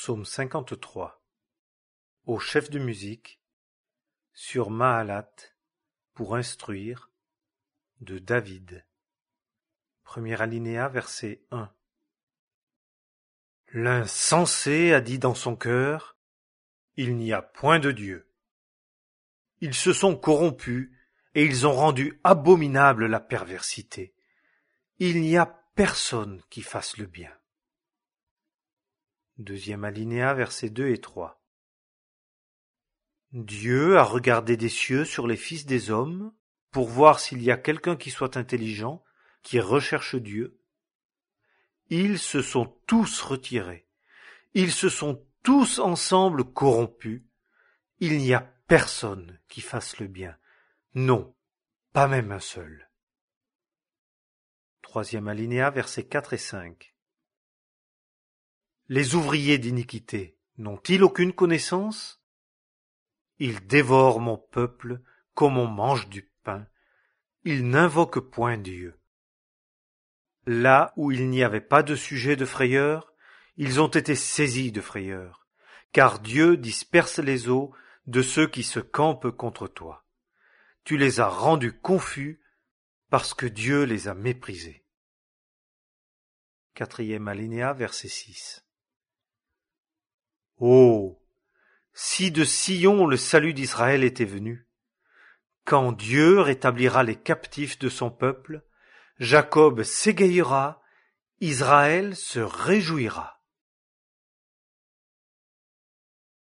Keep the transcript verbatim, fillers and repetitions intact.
Psaume cinquante-trois. Au chef de musique, sur Mahalath, pour instruire, de David. Premier alinéa, verset un. L'insensé a dit dans son cœur, il n'y a point de Dieu. Ils se sont corrompus et ils ont rendu abominable la perversité. Il n'y a personne qui fasse le bien. Deuxième alinéa, versets deux et trois. Dieu a regardé des cieux sur les fils des hommes pour voir s'il y a quelqu'un qui soit intelligent, qui recherche Dieu. Ils se sont tous retirés. Ils se sont tous ensemble corrompus. Il n'y a personne qui fasse le bien. Non, pas même un seul. Troisième alinéa, versets quatre et cinq. Les ouvriers d'iniquité n'ont-ils aucune connaissance? Ils dévorent mon peuple comme on mange du pain. Ils n'invoquent point Dieu. Là où il n'y avait pas de sujet de frayeur, ils ont été saisis de frayeur, car Dieu disperse les eaux de ceux qui se campent contre toi. Tu les as rendus confus parce que Dieu les a méprisés. Quatrième alinéa, verset six. Oh! Si de Sion le salut d'Israël était venu, quand Dieu rétablira les captifs de son peuple, Jacob s'égayera, Israël se réjouira.